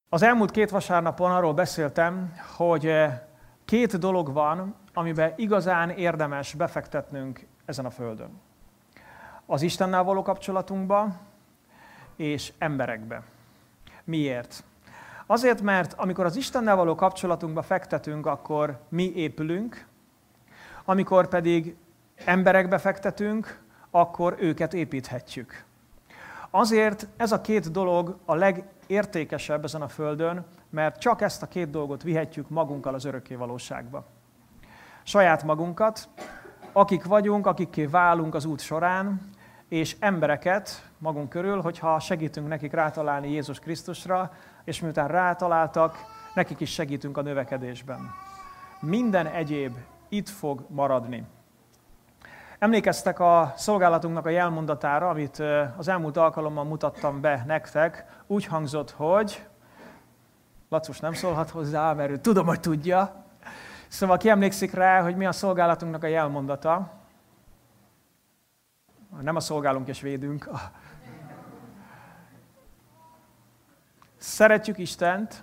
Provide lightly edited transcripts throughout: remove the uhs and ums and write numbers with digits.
Az elmúlt 2 vasárnapon arról beszéltem, hogy 2 dolog van, amiben igazán érdemes befektetnünk ezen a földön. Az Istennel való kapcsolatunkba és emberekbe. Miért? Azért, mert amikor az Istennel való kapcsolatunkba fektetünk, akkor mi épülünk, amikor pedig emberekbe fektetünk, akkor őket építhetjük. Azért ez a 2 dolog a legértékesebb ezen a földön, mert csak ezt a 2 dolgot vihetjük magunkkal az örökké valóságba. Saját magunkat, akik vagyunk, akikké válunk az út során, és embereket magunk körül, hogyha segítünk nekik rátalálni Jézus Krisztusra, és miután rátaláltak, nekik is segítünk a növekedésben. Minden egyéb itt fog maradni. Emlékeztek a szolgálatunknak a jelmondatára, amit az elmúlt alkalommal mutattam be nektek. Úgy hangzott, hogy... Lacus nem szólhat hozzá, mert ő tudom, hogy tudja. Szóval ki emlékszik rá, hogy mi a szolgálatunknak a jelmondata? Nem a szolgálunk és védünk. Szeretjük Istent,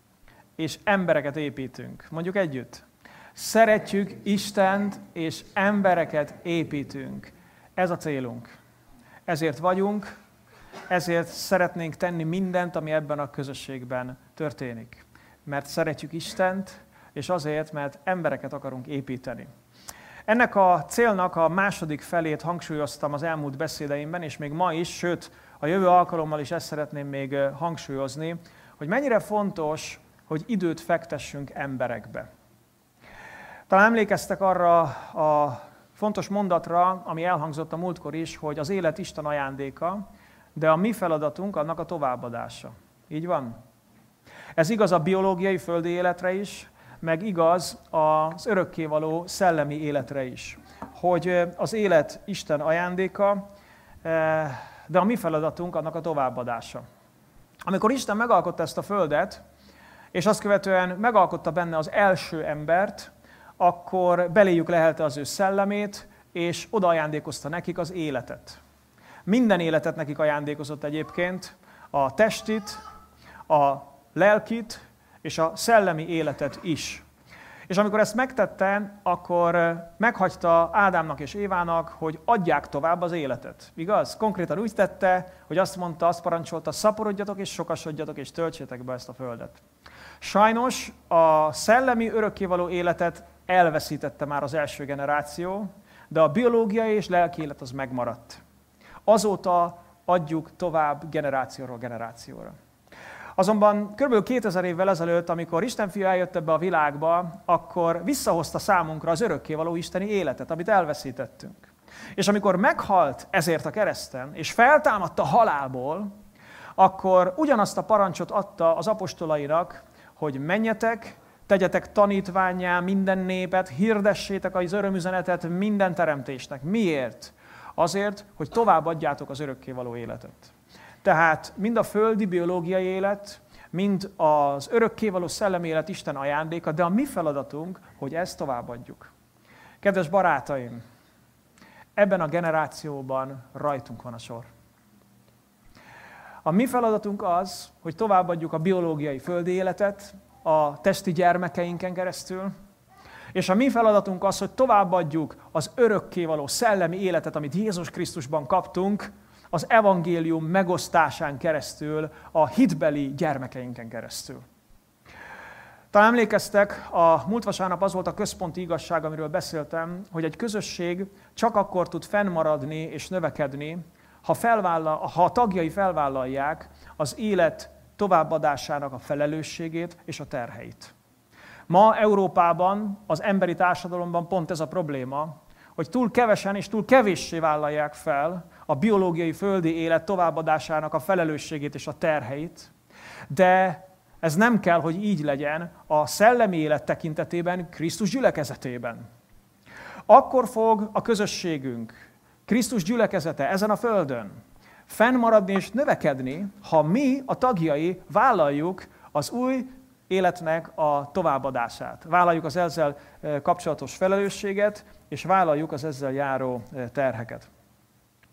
és embereket építünk. Mondjuk együtt. Szeretjük Istent, és embereket építünk. Ez a célunk. Ezért vagyunk, ezért szeretnénk tenni mindent, ami ebben a közösségben történik. Mert szeretjük Istent, és azért, mert embereket akarunk építeni. Ennek a célnak a második felét hangsúlyoztam az elmúlt beszédeimben, és még ma is, sőt, a jövő alkalommal is ezt szeretném még hangsúlyozni, hogy mennyire fontos, hogy időt fektessünk emberekbe. Talán emlékeztek arra a fontos mondatra, ami elhangzott a múltkor is, hogy az élet Isten ajándéka, de a mi feladatunk annak a továbbadása. Így van? Ez igaz a biológiai földi életre is, meg igaz az örökkévaló szellemi életre is. Hogy az élet Isten ajándéka, de a mi feladatunk annak a továbbadása. Amikor Isten megalkotta ezt a földet, és azt követően megalkotta benne az első embert, akkor beléjük lehelte az ő szellemét, és oda ajándékozta nekik az életet. Minden életet nekik ajándékozott egyébként, a testit, a lelkit és a szellemi életet is. És amikor ezt megtette, akkor meghagyta Ádámnak és Évának, hogy adják tovább az életet. Igaz? Konkrétan úgy tette, hogy azt mondta, azt parancsolta, szaporodjatok és sokasodjatok és töltsétek be ezt a földet. Sajnos a szellemi örökkévaló életet elveszítette már az első generáció, de a biológiai és lelki élet az megmaradt. Azóta adjuk tovább generációról generációra. Azonban kb. 2000 évvel ezelőtt, amikor Isten fia eljött ebbe a világba, akkor visszahozta számunkra az örökkévaló isteni életet, amit elveszítettünk. És amikor meghalt ezért a kereszten, és feltámadt a halálból, akkor ugyanazt a parancsot adta az apostolainak, hogy menjetek, tegyetek tanítvánnyá minden népet, hirdessétek az örömüzenetet minden teremtésnek. Miért? Azért, hogy továbbadjátok az örökkévaló életet. Tehát mind a földi biológiai élet, mind az örökkévaló szellemi élet Isten ajándéka, de a mi feladatunk, hogy ezt továbbadjuk. Kedves barátaim, ebben a generációban rajtunk van a sor. A mi feladatunk az, hogy továbbadjuk a biológiai földi életet a testi gyermekeinken keresztül, és a mi feladatunk az, hogy továbbadjuk az örökkévaló szellemi életet, amit Jézus Krisztusban kaptunk, az evangélium megosztásán keresztül, a hitbeli gyermekeinken keresztül. Talán emlékeztek, a múlt vasárnap az volt a központi igazság, amiről beszéltem, hogy egy közösség csak akkor tud fennmaradni és növekedni, ha a tagjai felvállalják az élet továbbadásának a felelősségét és a terheit. Ma Európában, az emberi társadalomban pont ez a probléma, hogy túl kevesen és túl kevéssé vállalják fel a biológiai földi élet továbbadásának a felelősségét és a terheit, de ez nem kell, hogy így legyen a szellemi élet tekintetében, Krisztus gyülekezetében. Akkor fog a közösségünk, Krisztus gyülekezete ezen a földön fennmaradni és növekedni, ha mi, a tagjai vállaljuk az új életnek a továbbadását. Vállaljuk az ezzel kapcsolatos felelősséget, és vállaljuk az ezzel járó terheket.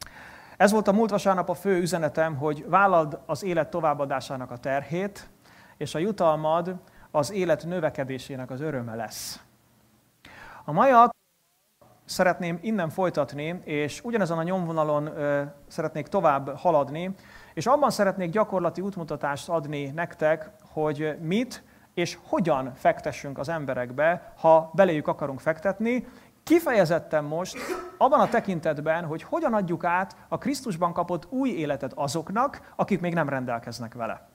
Ez volt a múlt vasárnap a fő üzenetem, hogy vállald az élet továbbadásának a terhét, és a jutalmad az élet növekedésének az öröme lesz. A mai alkalommal szeretném innen folytatni, és ugyanezen a nyomvonalon szeretnék tovább haladni, és abban szeretnék gyakorlati útmutatást adni nektek, hogy mit és hogyan fektessünk az emberekbe, ha beléjük akarunk fektetni, kifejezetten most abban a tekintetben, hogy hogyan adjuk át a Krisztusban kapott új életet azoknak, akik még nem rendelkeznek vele.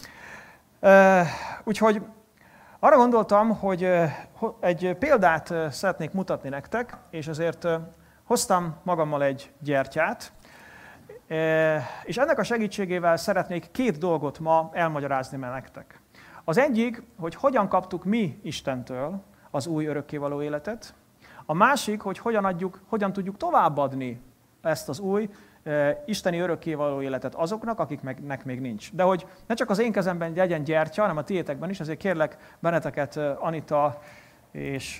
Úgyhogy arra gondoltam, hogy egy példát szeretnék mutatni nektek, és ezért hoztam magammal egy gyertyát, és ennek a segítségével szeretnék két dolgot ma elmagyarázni nektek. Az egyik, hogy hogyan kaptuk mi Istentől az új örökkévaló életet, a másik, hogy hogyan tudjuk továbbadni ezt az új isteni örökkévaló életet azoknak, akiknek még nincs. De hogy ne csak az én kezemben legyen gyertya, hanem a tiétekben is, ezért kérlek benneteket, Anita és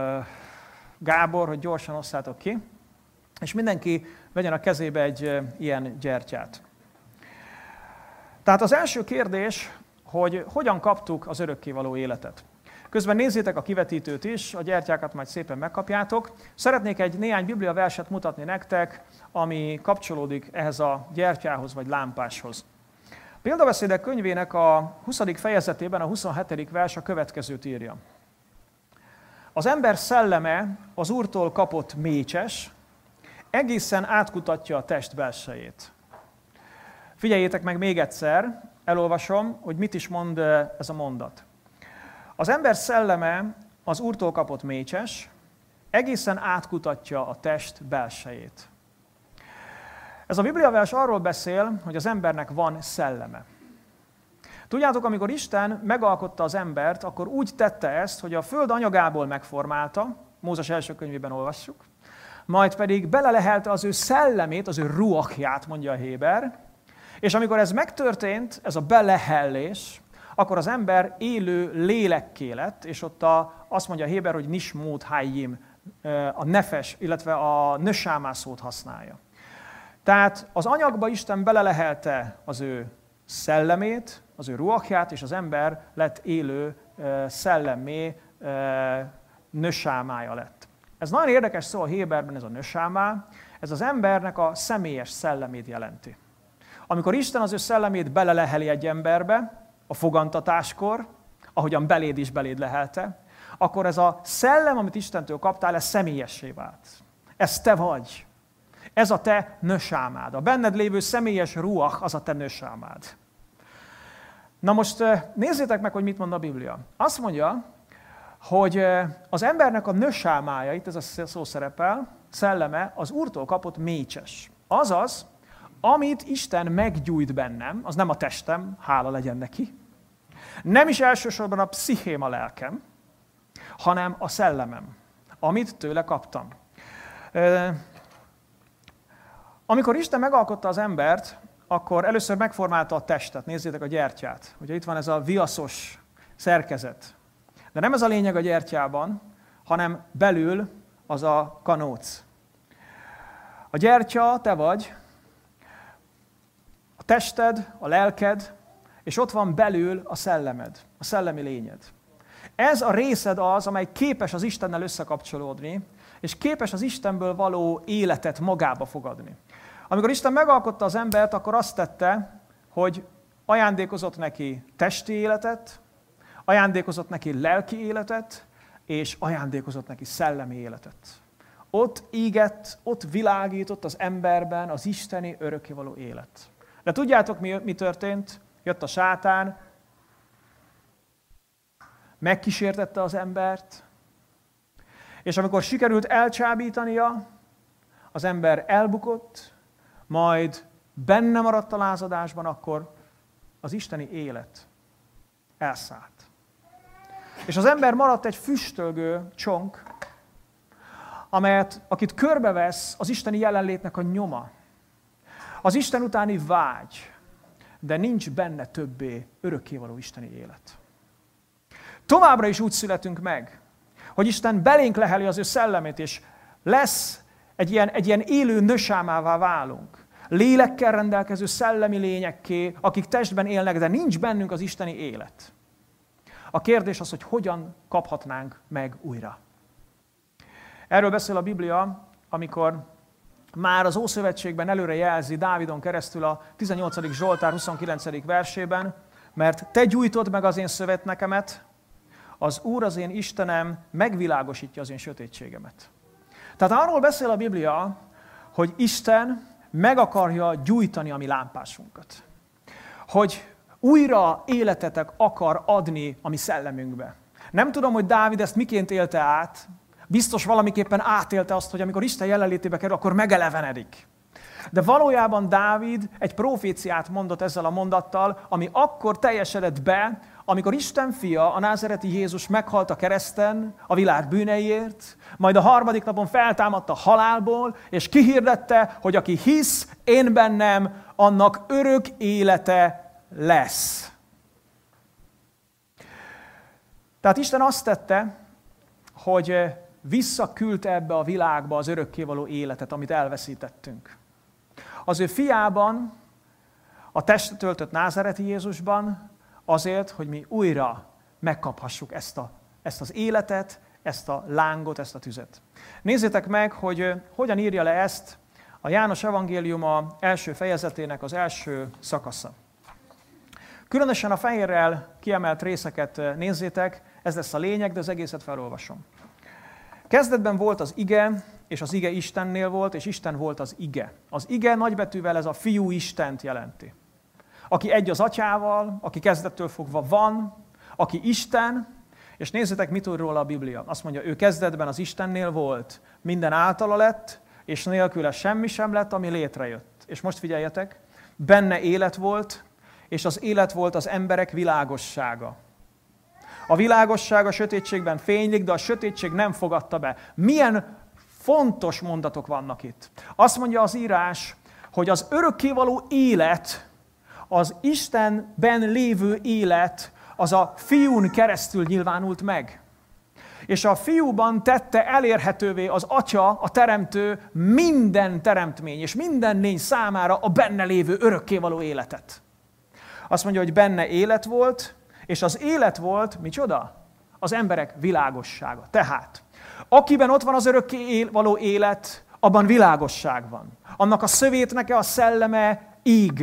Gábor, hogy gyorsan osszátok ki, és mindenki vegyen a kezébe egy ilyen gyertyát. Tehát az első kérdés, hogy hogyan kaptuk az örökkévaló életet. Közben nézzétek a kivetítőt is, a gyertyákat majd szépen megkapjátok. Szeretnék egy néhány Biblia verset mutatni nektek, ami kapcsolódik ehhez a gyertyához vagy lámpáshoz. A Példabeszédek könyvének a 20. fejezetében a 27. vers a következőt írja. Az ember szelleme az Úrtól kapott mécses, egészen átkutatja a test belsejét. Figyeljétek meg még egyszer, elolvasom, hogy mit is mond ez a mondat. Az ember szelleme az Úrtól kapott mécses, egészen átkutatja a test belsejét. Ez a bibliavers arról beszél, hogy az embernek van szelleme. Tudjátok, amikor Isten megalkotta az embert, akkor úgy tette ezt, hogy a föld anyagából megformálta, Mózes első könyvében olvassuk, majd pedig belelehelte az ő szellemét, az ő ruachját, mondja a Héber, és amikor ez megtörtént, ez a belehellés, akkor az ember élő lélekké lett, és ott azt mondja a Héber, hogy nismót hájjim, a nefes, illetve a nösámá szót használja. Tehát az anyagba Isten belelehelte az ő szellemét, az ő ruachját, és az ember lett élő szellemmé, nösámája lett. Ez nagyon érdekes szó a Héberben, ez a nösámá, ez az embernek a személyes szellemét jelenti. Amikor Isten az ő szellemét beleleheli egy emberbe, a fogantatáskor, ahogyan beléd is beléd lehelte, akkor ez a szellem, amit Istentől kaptál, ez személyessé vált. Ez te vagy. Ez a te nösámád. A benned lévő személyes ruach, az a te nösámád. Na most nézzétek meg, hogy mit mond a Biblia. Azt mondja, hogy az embernek a nösámája, itt ez a szó szerepel, szelleme, az Úrtól kapott mécses. Azaz, amit Isten meggyújt bennem, az nem a testem, hála legyen neki, nem is elsősorban a pszichém, a lelkem, hanem a szellemem, amit tőle kaptam. Amikor Isten megalkotta az embert, akkor először megformálta a testet, nézzétek a gyertyát. Ugye itt van ez a viaszos szerkezet. De nem ez a lényeg a gyertyában, hanem belül az a kanóc. A gyertya te vagy, a tested, a lelked, és ott van belül a szellemed, a szellemi lényed. Ez a részed az, amely képes az Istennel összekapcsolódni, és képes az Istenből való életet magába fogadni. Amikor Isten megalkotta az embert, akkor azt tette, hogy ajándékozott neki testi életet, ajándékozott neki lelki életet, és ajándékozott neki szellemi életet. Ott égett, ott világított az emberben az isteni örökkévaló élet. De tudjátok, mi történt? Jött a sátán, megkísértette az embert, és amikor sikerült elcsábítania, az ember elbukott, majd benne maradt a lázadásban, akkor az isteni élet elszállt. És az ember maradt egy füstölgő csonk, akit körbevesz az isteni jelenlétnek a nyoma. Az Isten utáni vágy, de nincs benne többé örökkévaló isteni élet. Továbbra is úgy születünk meg, hogy Isten belénk leheli az ő szellemét, és lesz egy ilyen élő nösámává válunk. lélekkel rendelkező szellemi lényekké, akik testben élnek, de nincs bennünk az isteni élet. A kérdés az, hogy hogyan kaphatnánk meg újra. Erről beszél a Biblia, amikor már az Ószövetségben előre jelzi Dávidon keresztül a 18. Zsoltár 29. versében, mert te gyújtod meg az én szövetnekemet, az Úr az én Istenem megvilágosítja az én sötétségemet. Tehát arról beszél a Biblia, hogy Isten meg akarja gyújtani a mi lámpásunkat. Hogy újra életetek akar adni a mi szellemünkbe. Nem tudom, hogy Dávid ezt miként élte át, biztos valamiképpen átélte azt, hogy amikor Isten jelenlétébe kerül, akkor megelevenedik. De valójában Dávid egy proféciát mondott ezzel a mondattal, ami akkor teljesedett be, amikor Isten fia, a názereti Jézus meghalt a kereszten a világ bűneiért, majd a harmadik napon feltámadt a halálból, és kihirdette, hogy aki hisz én bennem, annak örök élete lesz. Tehát Isten azt tette, hogy visszaküldte ebbe a világba az örökkévaló életet, amit elveszítettünk. Az ő fiában, a testet öltött názereti Jézusban, azért, hogy mi újra megkaphassuk ezt az életet, ezt a lángot, ezt a tüzet. Nézzétek meg, hogy hogyan írja le ezt a János evangéliuma első fejezetének az első szakasza. Különösen a fehérrel kiemelt részeket nézzétek, ez lesz a lényeg, de az egészet felolvasom. Kezdetben volt az ige, és az ige Istennél volt, és Isten volt az ige. Az ige nagybetűvel ez a fiú Istent jelenti. Aki egy az atyával, aki kezdettől fogva van, aki Isten, és nézzétek, mit tud róla a Biblia. Azt mondja, ő kezdetben az Istennél volt, minden általa lett, és nélküle semmi sem lett, ami létrejött. És most figyeljetek, benne élet volt, és az élet volt az emberek világossága. A világosság a sötétségben fénylik, de a sötétség nem fogadta be. Milyen fontos mondatok vannak itt. Azt mondja az írás, hogy az örökkévaló élet, az Istenben lévő élet, az a fiún keresztül nyilvánult meg. És a fiúban tette elérhetővé az atya, a teremtő minden teremtmény, és minden lény számára a benne lévő örökkévaló életet. Azt mondja, hogy benne élet volt, és az élet volt, micsoda? Az emberek világossága. Tehát, akiben ott van az örökkévaló élet, abban világosság van. Annak a szövétneke, a szelleme íg.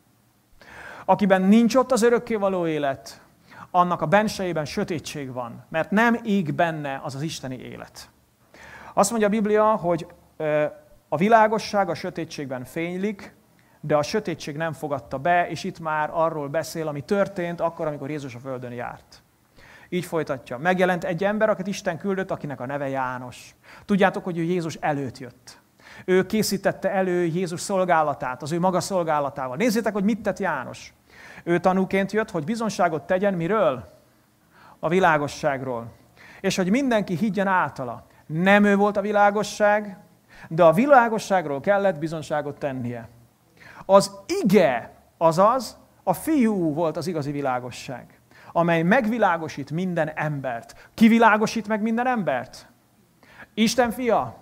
Akiben nincs ott az örökkévaló élet, annak a bensejében sötétség van, mert nem íg benne az isteni élet. Azt mondja a Biblia, hogy a világosság a sötétségben fénylik, de a sötétség nem fogadta be, és itt már arról beszél, ami történt akkor, amikor Jézus a földön járt. Így folytatja. Megjelent egy ember, akit Isten küldött, akinek a neve János. Tudjátok, hogy ő Jézus előtt jött. Ő készítette elő Jézus szolgálatát, az ő maga szolgálatával. Nézzétek, hogy mit tett János. Ő tanúként jött, hogy bizonságot tegyen miről? A világosságról. És hogy mindenki higgyen általa. Nem ő volt a világosság, de a világosságról kellett bizonságot tennie. Az ige, azaz a fiú volt az igazi világosság, amely megvilágosít minden embert. Ki világosít meg minden embert? Isten fia.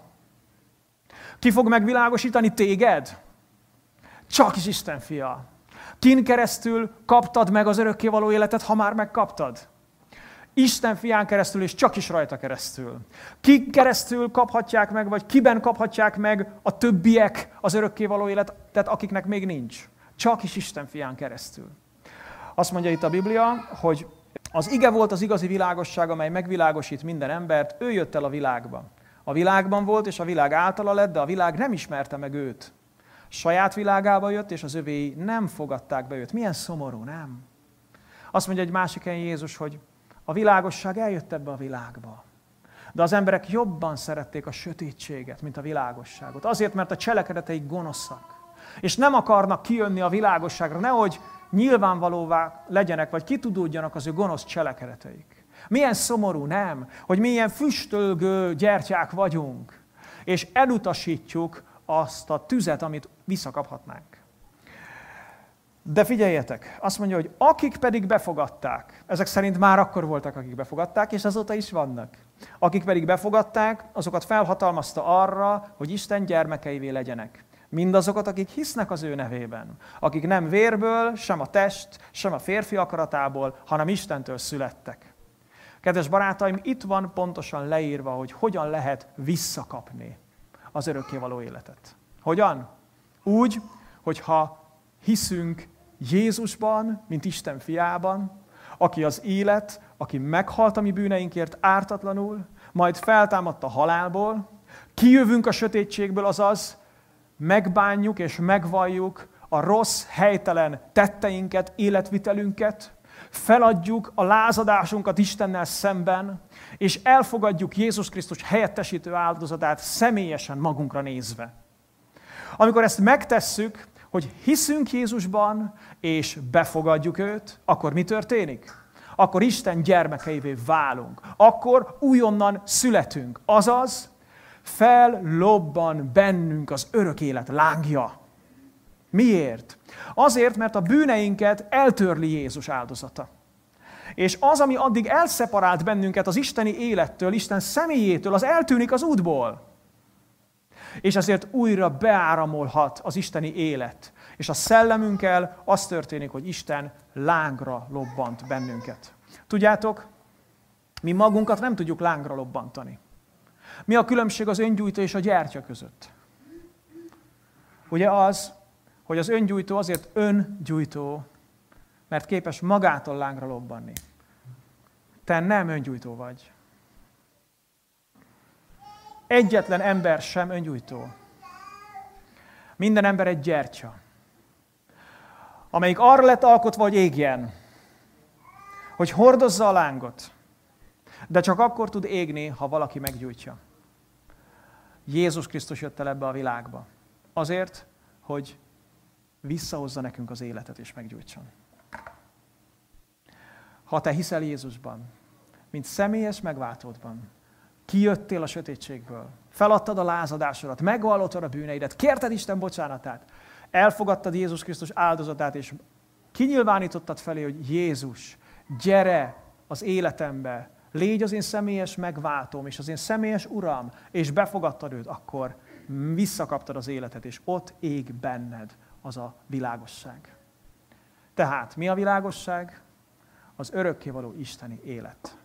Ki fog megvilágosítani téged? Csak is Isten fia. Kin keresztül kaptad meg az örökkévaló életet, ha már megkaptad? Isten fián keresztül, és csak is rajta keresztül. Ki keresztül kaphatják meg, vagy kiben kaphatják meg a többiek az örökkévaló életet, akiknek még nincs? Csak is Isten fián keresztül. Azt mondja itt a Biblia, hogy az ige volt az igazi világosság, amely megvilágosít minden embert, ő jött el a világba. A világban volt, és a világ általa lett, de a világ nem ismerte meg őt. Saját világába jött, és az övéi nem fogadták be őt. Milyen szomorú, nem? Azt mondja egy másik helyen Jézus, hogy a világosság eljött ebbe a világba. De az emberek jobban szerették a sötétséget, mint a világosságot. Azért, mert a cselekedeteik gonoszak. És nem akarnak kijönni a világosságra, nehogy nyilvánvalóvá legyenek, vagy kitudódjanak az ő gonosz cselekedeteik. Milyen szomorú, nem? Hogy milyen füstölgő gyertyák vagyunk, és elutasítjuk azt a tüzet, amit visszakaphatnánk. De figyeljetek, azt mondja, hogy akik pedig befogadták, ezek szerint már akkor voltak, akik befogadták, és azóta is vannak. Akik pedig befogadták, azokat felhatalmazta arra, hogy Isten gyermekeivé legyenek. Mindazokat, akik hisznek az ő nevében. Akik nem vérből, sem a test, sem a férfi akaratából, hanem Istentől születtek. Kedves barátaim, itt van pontosan leírva, hogy hogyan lehet visszakapni az örökkévaló életet. Hogyan? Úgy, hogyha hiszünk Jézusban, mint Isten fiában, aki az élet, aki meghalt a mi bűneinkért ártatlanul, majd feltámadt a halálból, kijövünk a sötétségből, azaz megbánjuk és megvalljuk a rossz, helytelen tetteinket, életvitelünket, feladjuk a lázadásunkat Istennel szemben, és elfogadjuk Jézus Krisztus helyettesítő áldozatát személyesen magunkra nézve. Amikor ezt megtesszük, hogy hiszünk Jézusban, és befogadjuk őt, akkor mi történik? Akkor Isten gyermekeivé válunk. Akkor újonnan születünk. Azaz, fellobban bennünk az örök élet lángja. Miért? Azért, mert a bűneinket eltörli Jézus áldozata. És az, ami addig elszeparált bennünket az isteni élettől, Isten személyétől, az eltűnik az útból. És ezért újra beáramolhat az isteni élet. És a szellemünkkel az történik, hogy Isten lángra lobbant bennünket. Tudjátok, mi magunkat nem tudjuk lángra lobbantani. Mi a különbség az öngyújtó és a gyertya között? Ugye az, hogy az öngyújtó azért öngyújtó, mert képes magától lángra lobbanni. Te nem öngyújtó vagy. Egyetlen ember sem öngyújtó. Minden ember egy gyertya, amelyik arra lett alkotva, hogy égjen, hogy hordozza a lángot, de csak akkor tud égni, ha valaki meggyújtja. Jézus Krisztus jött el ebbe a világba. Azért, hogy visszahozza nekünk az életet és meggyújtson. Ha te hiszel Jézusban, mint személyes megváltódban, kijöttél a sötétségből, feladtad a lázadásodat, megvallottad a bűneidet, kérted Isten bocsánatát, elfogadtad Jézus Krisztus áldozatát, és kinyilvánítottad felé, hogy Jézus, gyere az életembe, légy az én személyes megváltóm, és az én személyes uram, és befogadtad őt, akkor visszakaptad az életet, és ott ég benned az a világosság. Tehát mi a világosság? Az örökkévaló isteni élet.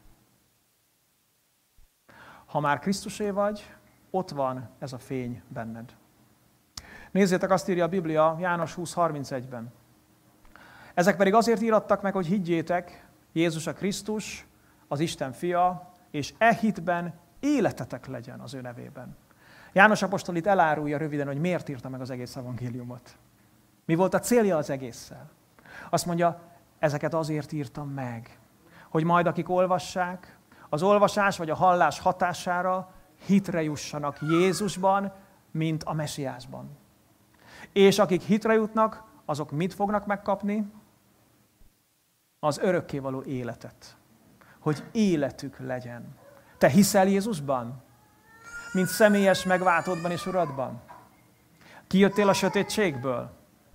Ha már Krisztusé vagy, ott van ez a fény benned. Nézzétek, azt írja a Biblia János 20:31-ben. Ezek pedig azért írattak meg, hogy higgyétek, Jézus a Krisztus, az Isten fia, és e hitben életetek legyen az ő nevében. János apostol itt elárulja röviden, hogy miért írta meg az egész evangéliumot. Mi volt a célja az egésszel? Azt mondja, ezeket azért írtam meg, hogy majd akik olvassák, az olvasás vagy a hallás hatására hitre jussanak Jézusban, mint a Mesiásban. És akik hitre jutnak, azok mit fognak megkapni? Az örökkévaló életet. Hogy életük legyen. Te hiszel Jézusban? Mint személyes megváltódban és uradban? Kijöttél a sötétségből?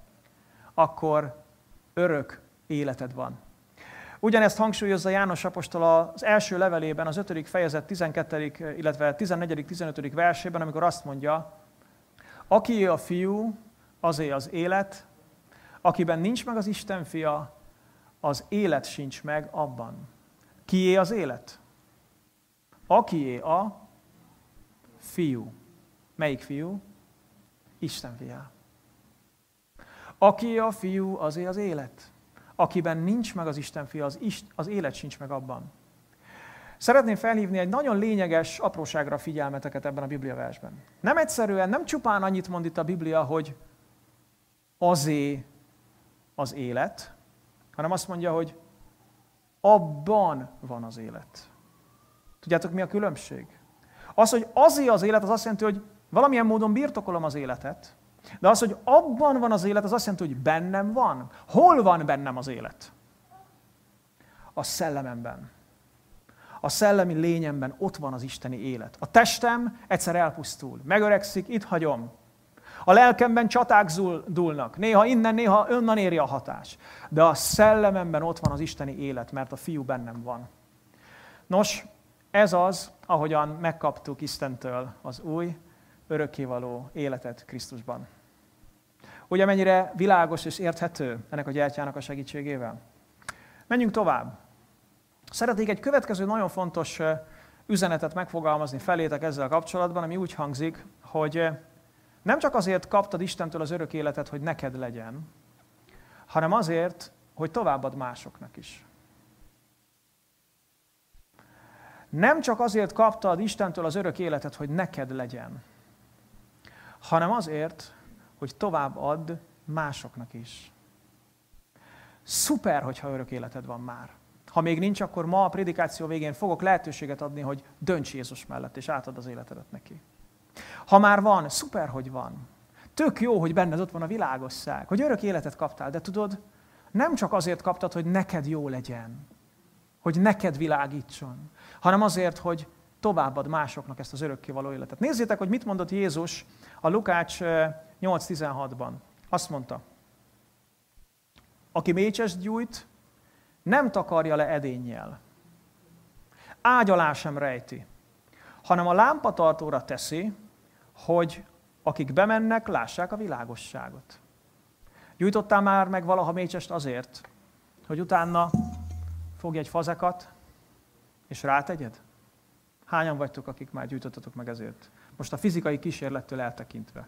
Akkor örök életed van. Ugyanezt hangsúlyozza János apostol az első levelében, az 5. fejezet 12., illetve 14., 15. versében, amikor azt mondja, akié a fiú, azé az élet, akiben nincs meg az Isten fia, az élet sincs meg abban. Kié az élet? Akié a fiú. Melyik fiú? Isten fiá. Akié a fiú, azé az élet. Akiben nincs meg az Isten fia, az élet sincs meg abban. Szeretném felhívni egy nagyon lényeges apróságra a figyelmeteket ebben a Bibliaversben. Nem egyszerűen, nem csupán annyit mond itt a Biblia, hogy azé az élet, hanem azt mondja, hogy abban van az élet. Tudjátok, mi a különbség? Az, hogy azé az élet, az azt jelenti, hogy valamilyen módon birtokolom az életet, de az, hogy abban van az élet, az azt jelenti, hogy bennem van. Hol van bennem az élet? A szellememben. A szellemi lényemben ott van az isteni élet. A testem egyszer elpusztul, megöregszik, itt hagyom. A lelkemben csaták dúlnak, néha innen, néha onnan éri a hatás. De a szellememben ott van az isteni élet, mert a fiú bennem van. Nos, ez az, ahogyan megkaptuk Istentől az új örökkévaló életet Krisztusban. Ugye mennyire világos és érthető ennek a gyertyának a segítségével? Menjünk tovább. Szeretnék egy következő nagyon fontos üzenetet megfogalmazni felétek ezzel kapcsolatban, ami úgy hangzik, hogy nem csak azért kaptad Istentől az örök életet, hogy neked legyen, hanem azért, hogy továbbad másoknak is. Nem csak azért kaptad Istentől az örök életet, hogy neked legyen, hanem azért, hogy továbbadd másoknak is. Szuper, hogyha örök életed van már. Ha még nincs, akkor ma a prédikáció végén fogok lehetőséget adni, hogy dönts Jézus mellett, és átad az életedet neki. Ha már van, szuper, hogy van. Tök jó, hogy benned ott van a világosság, hogy örök életet kaptál, de tudod, nem csak azért kaptad, hogy neked jó legyen, hogy neked világítson, hanem azért, hogy továbbad másoknak ezt az örökkévaló életet. Nézzétek, hogy mit mondott Jézus a Lukács 8:16-ban. Azt mondta, aki mécsest gyújt, nem takarja le edénnyel, ágy alá sem rejti, hanem a lámpatartóra teszi, hogy akik bemennek, lássák a világosságot. Gyújtottál már meg valaha mécsest azért, hogy utána fogj egy fazekat, és rátegyed? Hányan vagytok, akik már gyújtottatok meg ezért? Most a fizikai kísérlettől eltekintve.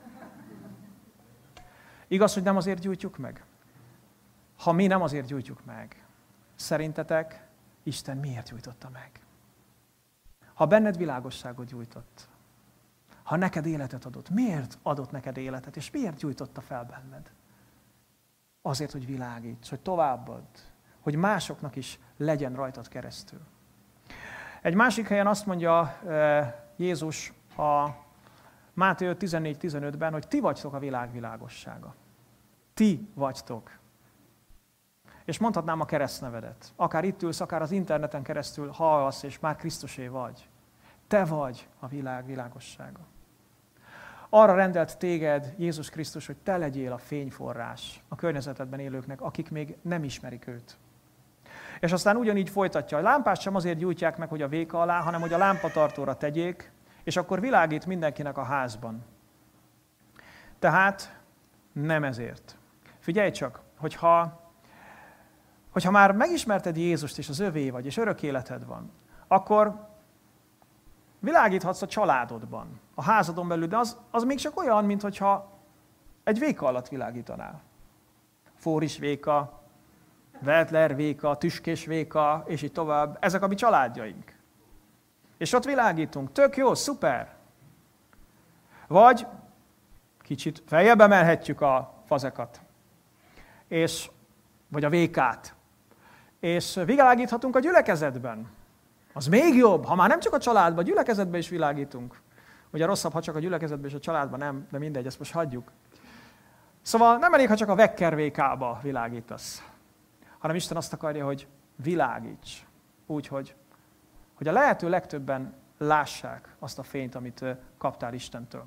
Igaz, hogy nem azért gyújtjuk meg? Ha mi nem azért gyújtjuk meg, szerintetek Isten miért gyújtotta meg? Ha benned világosságot gyújtott, ha neked életet adott, miért adott neked életet, és miért gyújtotta fel benned? Azért, hogy világíts, hogy továbbadd, hogy másoknak is legyen rajtad keresztül. Egy másik helyen azt mondja Jézus a Máté 5:14-15-ben, hogy ti vagytok a világ világossága. Ti vagytok. És mondhatnám a keresztnevedet. Akár itt ülsz, akár az interneten keresztül hallasz, és már Krisztusé vagy. Te vagy a világ világossága. Arra rendelt téged Jézus Krisztus, hogy te legyél a fényforrás a környezetedben élőknek, akik még nem ismerik őt. És aztán ugyanígy folytatja, a lámpát sem azért gyújtják meg, hogy a véka alá, hanem hogy a lámpatartóra tegyék, és akkor világít mindenkinek a házban. Tehát nem ezért. Figyelj csak, hogyha már megismerted Jézust, és az övé vagy, és örök életed van, akkor világíthatsz a családodban, a házadon belül, de az még csak olyan, mintha egy véka alatt világítanál. Fóris véka, Weltler véka, tüskés véka, és így tovább. Ezek a mi családjaink. És ott világítunk. Tök jó, szuper. Vagy kicsit feljebb emelhetjük a fazekat, vagy a vékát. És világíthatunk a gyülekezetben. Az még jobb, ha már nem csak a családban, a gyülekezetben is világítunk. Ugye rosszabb, ha csak a gyülekezetben és a családban nem, de mindegy, ezt most hagyjuk. Szóval nem elég, ha csak a vekkervékába világítasz, hanem Isten azt akarja, hogy világíts. Úgy, hogy a lehető legtöbben lássák azt a fényt, amit kaptál Istentől.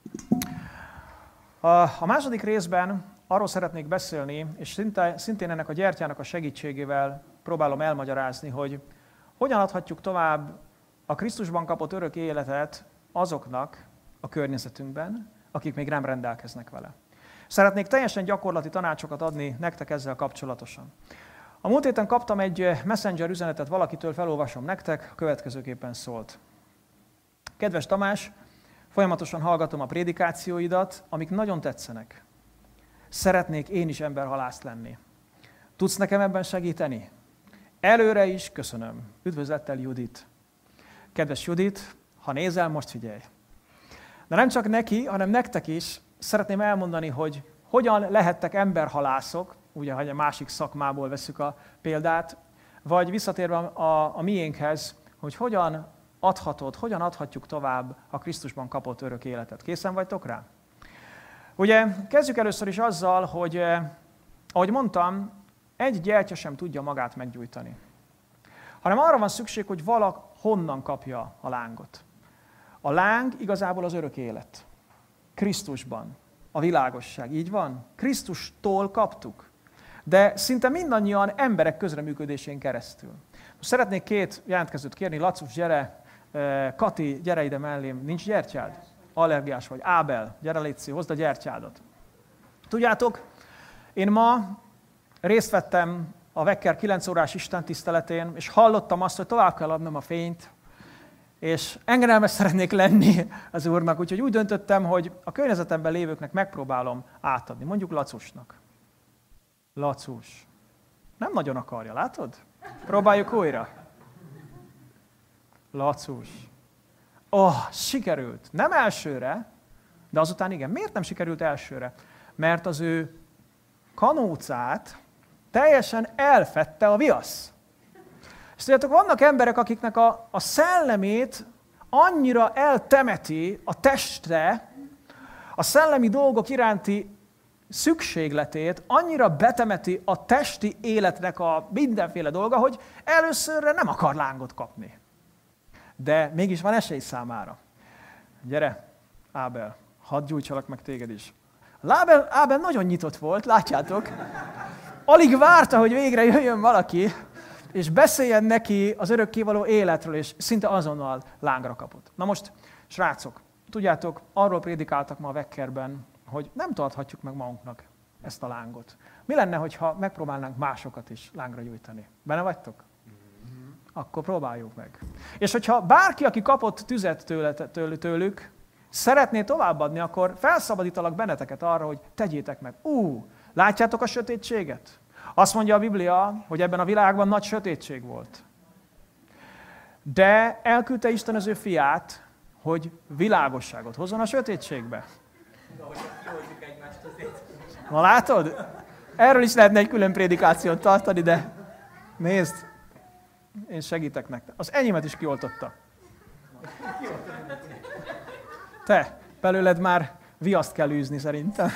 A második részben arról szeretnék beszélni, és szintén ennek a gyertyának a segítségével próbálom elmagyarázni, hogy hogyan adhatjuk tovább a Krisztusban kapott örök életet azoknak a környezetünkben, akik még nem rendelkeznek vele. Szeretnék teljesen gyakorlati tanácsokat adni nektek ezzel kapcsolatosan. A múlt héten kaptam egy messenger üzenetet valakitől, felolvasom nektek, a következőképpen szólt. Kedves Tamás, folyamatosan hallgatom a prédikációidat, amik nagyon tetszenek. Szeretnék én is emberhalász lenni. Tudsz nekem ebben segíteni? Előre is köszönöm. Üdvözlettel Judit. Kedves Judit, ha nézel, most figyelj. De nem csak neki, hanem nektek is szeretném elmondani, hogy hogyan lehettek emberhalászok, ugye, hogy a másik szakmából veszük a példát, vagy visszatérve a miénkhez, hogy hogyan adhatjuk tovább a Krisztusban kapott örök életet. Készen vagytok rá? Ugye, kezdjük először is azzal, hogy, ahogy mondtam, egy gyertya sem tudja magát meggyújtani. Hanem arra van szükség, hogy valahonnan kapja a lángot. A láng igazából az örök élet. Krisztusban. A világosság. Így van? Krisztustól kaptuk. De szinte mindannyian emberek közreműködésén keresztül. Most szeretnék két jelentkezőt kérni. Lacus, gyere. Kati, gyere ide mellém. Nincs gyertyád? allergiás vagy. Ábel, gyere létszi, hozd a gyertyádat. Tudjátok, én ma részt vettem a Vekker 9 órás istentiszteletén, és hallottam azt, hogy tovább kell adnom a fényt, és engedelmes szeretnék lenni az Úrnak, úgyhogy úgy döntöttem, hogy a környezetemben lévőknek megpróbálom átadni. Mondjuk Lacusnak. Lacus. Nem nagyon akarja, látod? Próbáljuk újra. Lacus. Sikerült. Nem elsőre, de azután igen. Miért nem sikerült elsőre? Mert az ő kanócát teljesen elfedte a viasz. És tudjátok, vannak emberek, akiknek a szellemét annyira eltemeti a testre, a szellemi dolgok iránti szükségletét, annyira betemeti a testi életnek a mindenféle dolga, hogy előszörre nem akar lángot kapni. De mégis van esély számára. Gyere, Ábel, hadd gyújtsalak meg téged is. Ábel nagyon nyitott volt, látjátok? Alig várta, hogy végre jöjjön valaki, és beszéljen neki az örökkévaló életről, és szinte azonnal lángra kapott. Na most, srácok, tudjátok, arról prédikáltak ma a Vekkerben, hogy nem tarthatjuk meg magunknak ezt a lángot. Mi lenne, hogyha megpróbálnánk másokat is lángra gyújtani? Benne vagytok? Akkor próbáljuk meg. És hogyha bárki, aki kapott tüzet tőlük, szeretné továbbadni, akkor felszabadítalak benneteket arra, hogy tegyétek meg. Látjátok a sötétséget? Azt mondja a Biblia, hogy ebben a világban nagy sötétség volt. De elküldte Isten az ő fiát, hogy világosságot hozzon a sötétségbe. Na látod? Erről is lehetne egy külön prédikációt tartani, de nézd, én segítek nektek. Az enyémet is kioltotta. Te, belőled már viaszt kell űzni szerintem.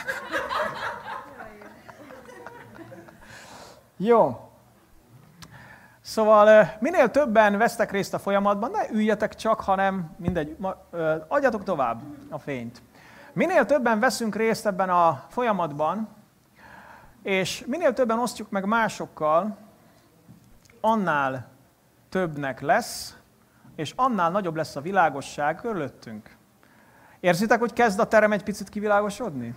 Jó. Szóval minél többen vesztek részt a folyamatban, ne üljetek csak, hanem mindegy, adjatok tovább a fényt. Minél többen veszünk részt ebben a folyamatban, és minél többen osztjuk meg másokkal, annál többnek lesz, és annál nagyobb lesz a világosság körülöttünk. Érzitek, hogy kezd a terem egy picit kivilágosodni?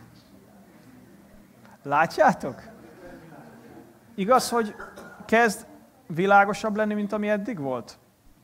Látjátok? Igaz, hogy kezd világosabb lenni, mint ami eddig volt?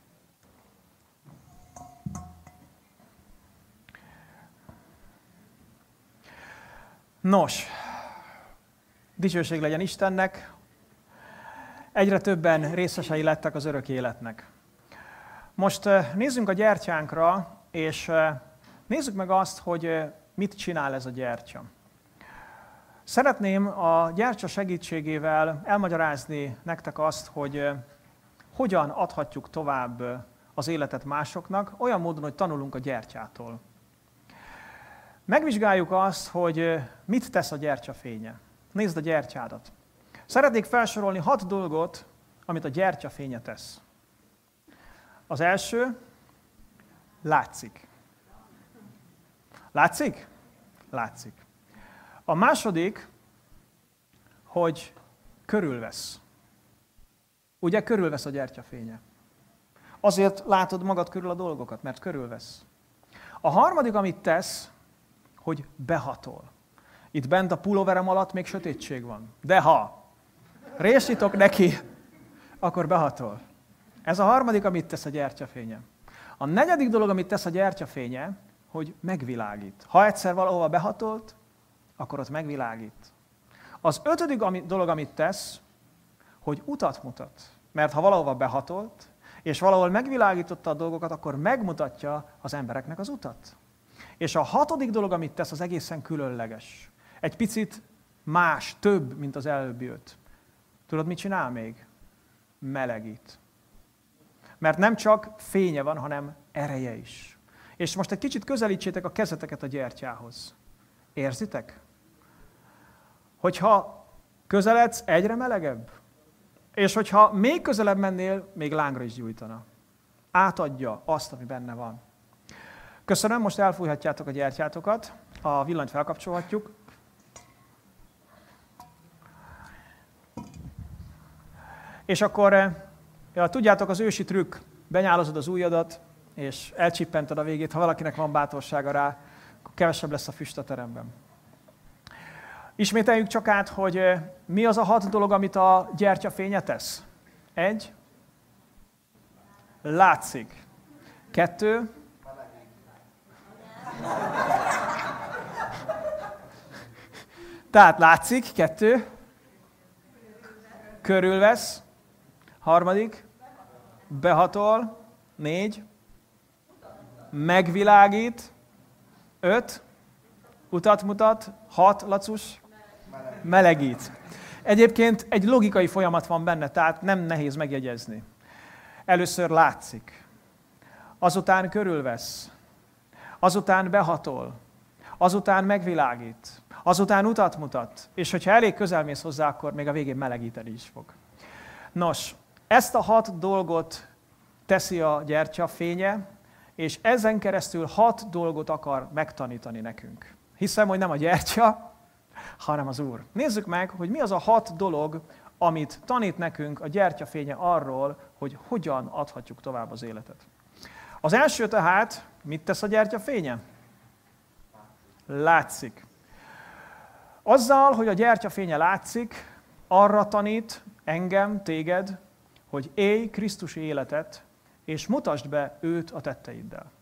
Nos, dicsőség legyen Istennek, egyre többen részesei lettek az örök életnek. Most nézzünk a gyertyánkra, és nézzük meg azt, hogy mit csinál ez a gyertya. Szeretném a gyertya segítségével elmagyarázni nektek azt, hogy hogyan adhatjuk tovább az életet másoknak, olyan módon, hogy tanulunk a gyertyától. Megvizsgáljuk azt, hogy mit tesz a gyertya fénye. Nézd a gyertyádat. Szeretnék felsorolni 6 dolgot, amit a gyertya fénye tesz. Az első, látszik. Látszik? Látszik. A második, hogy körülvesz. Ugye körülvesz a gyertyafénye. Azért látod magad körül a dolgokat, mert körülvesz. A harmadik, amit tesz, hogy behatol. Itt bent a pulóverem alatt még sötétség van. De ha résítok neki, akkor behatol. Ez a harmadik, amit tesz a gyertyafénye. A negyedik dolog, amit tesz a gyertyafénye, hogy megvilágít. Ha egyszer valahova behatolt, akkor ott megvilágít. Az ötödik dolog, amit tesz, hogy utat mutat. Mert ha valahova behatolt, és valahol megvilágította a dolgokat, akkor megmutatja az embereknek az utat. És a hatodik dolog, amit tesz, az egészen különleges. Egy picit más, több, mint az előbbi 5. Tudod, mit csinál még? Melegít. Mert nem csak fénye van, hanem ereje is. És most egy kicsit közelítsétek a kezeteket a gyertyához. Érzitek? Hogyha közeledsz, egyre melegebb. És hogyha még közelebb mennél, még lángra is gyújtana. Átadja azt, ami benne van. Köszönöm, most elfújhatjátok a gyertyátokat, a villanyt felkapcsolhatjuk. És akkor, tudjátok, az ősi trükk, benyálozod az ujjadat, és elcsippented a végét, ha valakinek van bátorsága rá. kevesebb lesz a füst a teremben. Ismételjük csak át, hogy mi az a 6 dolog, amit a gyertyafénye tesz. 1. Látszik. 2. Tehát látszik. 2. Körülvesz. 3. Behatol. 4. Megvilágít. 5. Utat mutat. 6. Lacus. Melegít. Egyébként egy logikai folyamat van benne, tehát nem nehéz megjegyezni. Először látszik. Azután körülvesz. Azután behatol. Azután megvilágít. Azután utat mutat. És hogyha elég közel mész hozzá, akkor még a végén melegíteni is fog. Nos, ezt a 6 dolgot teszi a gyertyafénye, és ezen keresztül 6 dolgot akar megtanítani nekünk. Hiszem, hogy nem a gyertya, hanem az Úr. Nézzük meg, hogy mi az a 6 dolog, amit tanít nekünk a gyertyafénye arról, hogy hogyan adhatjuk tovább az életet. Az első tehát, mit tesz a gyertyafénye? Látszik. Azzal, hogy a gyertyafénye látszik, arra tanít engem, téged, hogy élj Krisztusi életet, és mutasd be őt a tetteiddel.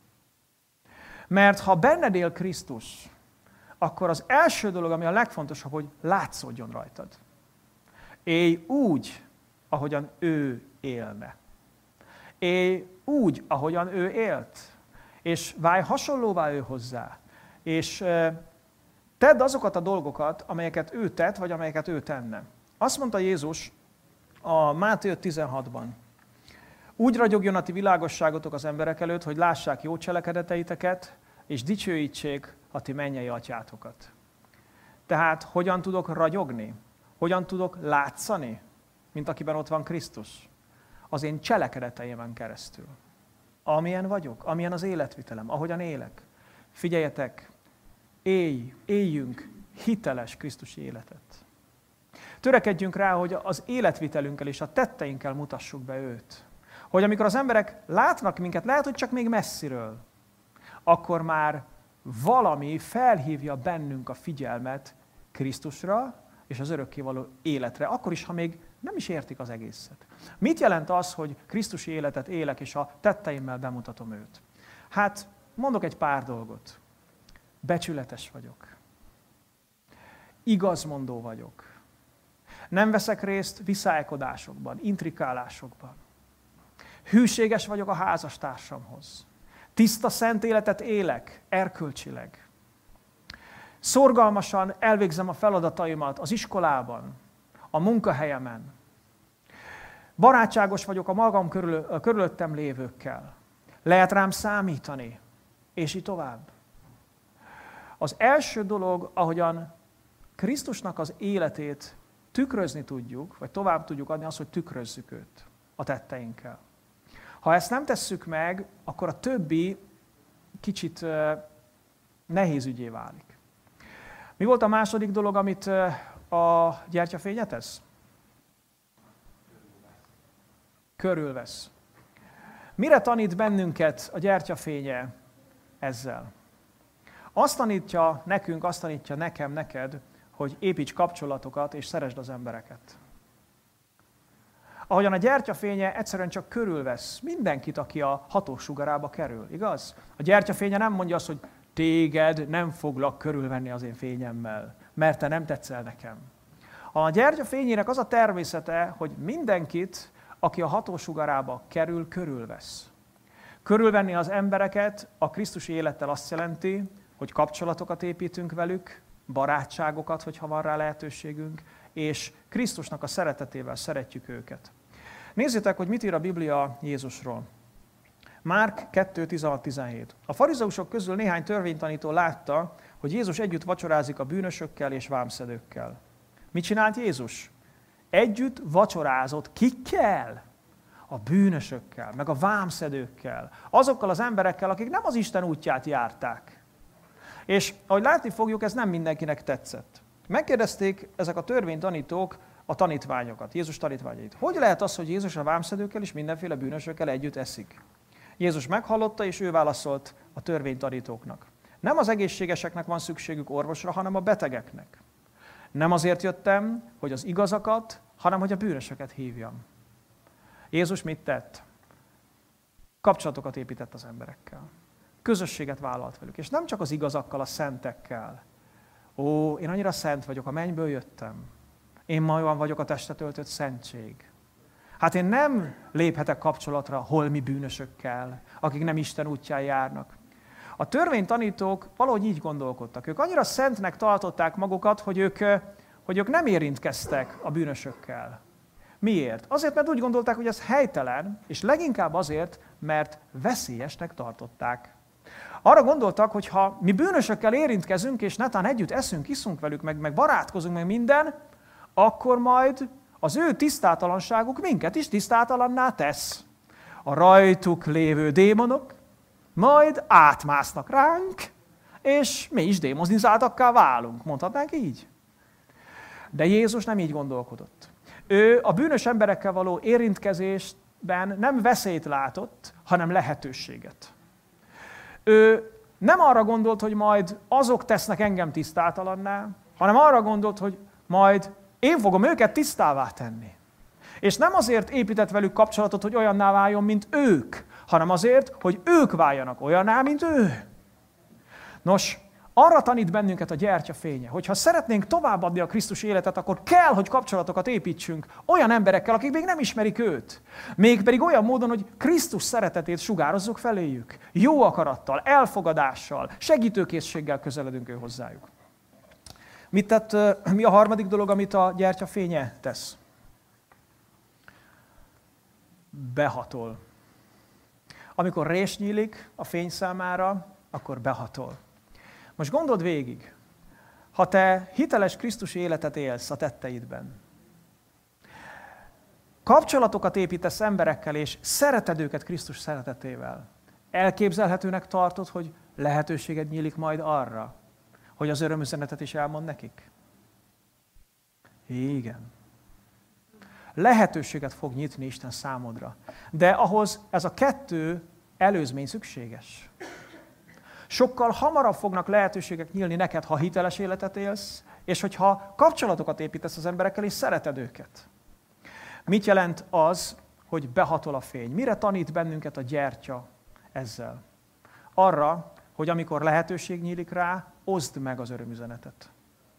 Mert ha benned él Krisztus, akkor az első dolog, ami a legfontosabb, hogy látszódjon rajtad. Élj úgy, ahogyan ő élne. Élj úgy, ahogyan ő élt. És válj hasonlóvá ő hozzá. És tedd azokat a dolgokat, amelyeket ő tett, vagy amelyeket ő tenne. Azt mondta Jézus a Máté 5.16-ban. Úgy ragyogjon a ti világosságotok az emberek előtt, hogy lássák jó cselekedeteiteket, és dicsőítsék a ti mennyei atyátokat. Tehát hogyan tudok ragyogni? Hogyan tudok látszani, mint akiben ott van Krisztus? Az én cselekedeteimen keresztül. Amilyen vagyok, amilyen az életvitelem, ahogyan élek. Figyeljetek, éljünk hiteles Krisztusi életet. Törekedjünk rá, hogy az életvitelünkkel és a tetteinkkel mutassuk be őt. Hogy amikor az emberek látnak minket, lehet, hogy csak még messziről, akkor már valami felhívja bennünk a figyelmet Krisztusra és az örökkévaló életre, akkor is, ha még nem is értik az egészet. Mit jelent az, hogy Krisztusi életet élek, és a tetteimmel bemutatom őt? Hát, mondok egy pár dolgot. Becsületes vagyok. Igazmondó vagyok. Nem veszek részt viszálykodásokban, intrikálásokban. Hűséges vagyok a házastársamhoz. Tiszta, szent életet élek, erkölcsileg. Szorgalmasan elvégzem a feladataimat az iskolában, a munkahelyemen. Barátságos vagyok a magam körülöttem lévőkkel. Lehet rám számítani, és így tovább. Az első dolog, ahogyan Krisztusnak az életét tükrözni tudjuk, vagy tovább tudjuk adni, az, hogy tükrözzük őt a tetteinkkel. Ha ezt nem tesszük meg, akkor a többi kicsit nehéz ügyé válik. Mi volt a második dolog, amit a gyertyafénye tesz? Körülvesz. Mire tanít bennünket a gyertyafénye ezzel? Azt tanítja nekünk, azt tanítja nekem, neked, hogy építs kapcsolatokat és szeresd az embereket. Ahogyan a gyertyafénye egyszerűen csak körülvesz mindenkit, aki a hatósugarába kerül, igaz? A gyertyafénye nem mondja azt, hogy téged nem foglak körülvenni az én fényemmel, mert te nem tetszel nekem. A gyertyafényének az a természete, hogy mindenkit, aki a hatósugarába kerül, körülvesz. Körülvenni az embereket a Krisztusi élettel azt jelenti, hogy kapcsolatokat építünk velük, barátságokat, hogyha van rá lehetőségünk, és Krisztusnak a szeretetével szeretjük őket. Nézzétek, hogy mit ír a Biblia Jézusról. Márk 2.16-17. A farizeusok közül néhány törvénytanító látta, hogy Jézus együtt vacsorázik a bűnösökkel és vámszedőkkel. Mit csinált Jézus? Együtt vacsorázott kikkel? A bűnösökkel, meg a vámszedőkkel. Azokkal az emberekkel, akik nem az Isten útját járták. És ahogy látni fogjuk, ez nem mindenkinek tetszett. Megkérdezték ezek a törvénytanítók a tanítványokat, Jézus tanítványait. Hogy lehet az, hogy Jézus a vámszedőkkel és mindenféle bűnösökkel együtt eszik? Jézus meghallotta, és ő válaszolt a törvénytanítóknak. Nem az egészségeseknek van szükségük orvosra, hanem a betegeknek. Nem azért jöttem, hogy az igazakat, hanem hogy a bűnösöket hívjam. Jézus mit tett? Kapcsolatokat épített az emberekkel. Közösséget vállalt velük. És nem csak az igazakkal, a szentekkel. Ó, én annyira szent vagyok, a mennyből jöttem. Én majban vagyok a testet öltött szentség. Hát én nem léphetek kapcsolatra holmi bűnösökkel, akik nem Isten útján járnak. A törvénytanítók valahogy így gondolkodtak. Ők annyira szentnek tartották magukat, hogy ők nem érintkeztek a bűnösökkel. Miért? Azért, mert úgy gondolták, hogy ez helytelen, és leginkább azért, mert veszélyesnek tartották. Arra gondoltak, hogy ha mi bűnösökkel érintkezünk, és netán együtt eszünk, iszunk velük, meg barátkozunk, meg minden, akkor majd az ő tisztátalanságuk minket is tisztátalanná tesz. A rajtuk lévő démonok majd átmásznak ránk, és mi is démonizáltakká válunk. Mondhatnánk így? De Jézus nem így gondolkodott. Ő a bűnös emberekkel való érintkezésben nem veszélyt látott, hanem lehetőséget. Ő nem arra gondolt, hogy majd azok tesznek engem tisztátalanná, hanem arra gondolt, hogy majd én fogom őket tisztává tenni. És nem azért épített velük kapcsolatot, hogy olyanná váljon, mint ők, hanem azért, hogy ők váljanak olyanná, mint ő. Nos, arra tanít bennünket a gyertya fénye, hogy ha szeretnénk továbbadni a Krisztus életet, akkor kell, hogy kapcsolatokat építsünk olyan emberekkel, akik még nem ismerik őt. Mégpedig olyan módon, hogy Krisztus szeretetét sugározzuk feléjük. Jó akarattal, elfogadással, segítőkészséggel közeledünk ő hozzájuk. Mi a harmadik dolog, amit a gyertya fénye tesz? Behatol. Amikor rés nyílik a fény számára, akkor behatol. Most gondold végig, ha te hiteles Krisztus életet élsz a tetteidben, kapcsolatokat építesz emberekkel, és szereted őket Krisztus szeretetével, elképzelhetőnek tartod, hogy lehetőséged nyílik majd arra, hogy az örömüzenetet is elmond nekik? Igen. Lehetőséget fog nyitni Isten számodra. De ahhoz ez a kettő előzmény szükséges. Sokkal hamarabb fognak lehetőségek nyílni neked, ha hiteles életet élsz, és hogyha kapcsolatokat építesz az emberekkel, és szereted őket. Mit jelent az, hogy behatol a fény? Mire tanít bennünket a gyertya ezzel? Arra, hogy amikor lehetőség nyílik rá, oszd meg az örömüzenetet.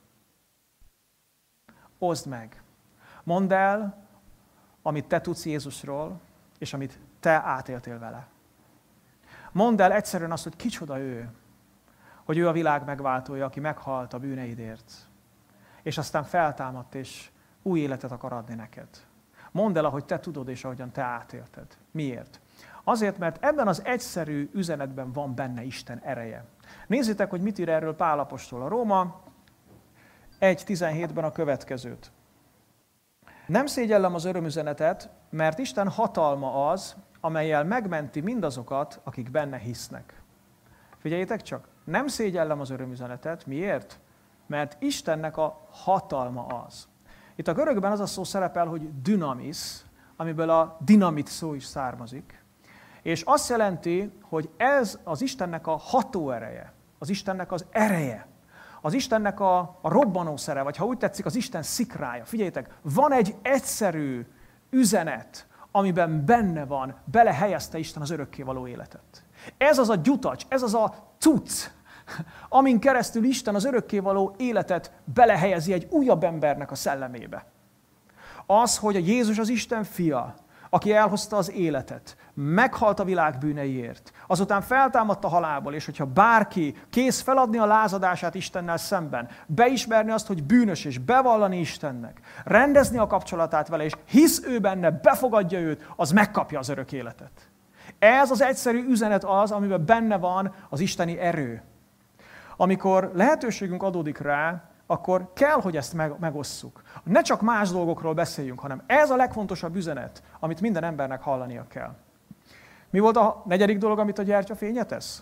Oszd meg. Mondd el, amit te tudsz Jézusról, és amit te átéltél vele. Mondd el egyszerűen azt, hogy kicsoda ő, hogy ő a világ megváltója, aki meghalt a bűneidért, és aztán feltámadt, és új életet akar adni neked. Mondd el, ahogy te tudod, és ahogyan te átélted. Miért? Azért, mert ebben az egyszerű üzenetben van benne Isten ereje. Nézzétek, hogy mit ír erről Pál apostol. A Róma 1.17-ben a következőt. Nem szégyellem az örömüzenetet, mert Isten hatalma az, amellyel megmenti mindazokat, akik benne hisznek. Figyeljétek csak, nem szégyellem az örömüzenetet. Miért? Mert Istennek a hatalma az. Itt a görögben az a szó szerepel, hogy dynamis, amiből a dinamit szó is származik. És azt jelenti, hogy ez az Istennek a hatóereje, az Istennek az ereje, az Istennek a robbanószere, vagy ha úgy tetszik, az Isten szikrája. Figyeljétek, van egy egyszerű üzenet, amiben benne van, belehelyezte Isten az örökkévaló életet. Ez az a gyutacs, ez az a cucc, amin keresztül Isten az örökkévaló életet belehelyezi egy újabb embernek a szellemébe. Az, hogy a Jézus az Isten fia, aki elhozta az életet, meghalt a világ bűneiért, azután feltámadt a halálból, és hogyha bárki kész feladni a lázadását Istennel szemben, beismerni azt, hogy bűnös, és bevallani Istennek, rendezni a kapcsolatát vele, és hisz ő benne, befogadja őt, az megkapja az örök életet. Ez az egyszerű üzenet az, amiben benne van az isteni erő. Amikor lehetőségünk adódik rá, akkor kell, hogy ezt megosszuk. Ne csak más dolgokról beszéljünk, hanem ez a legfontosabb üzenet, amit minden embernek hallania kell. Mi volt a negyedik dolog, amit a gyertya fénye tesz?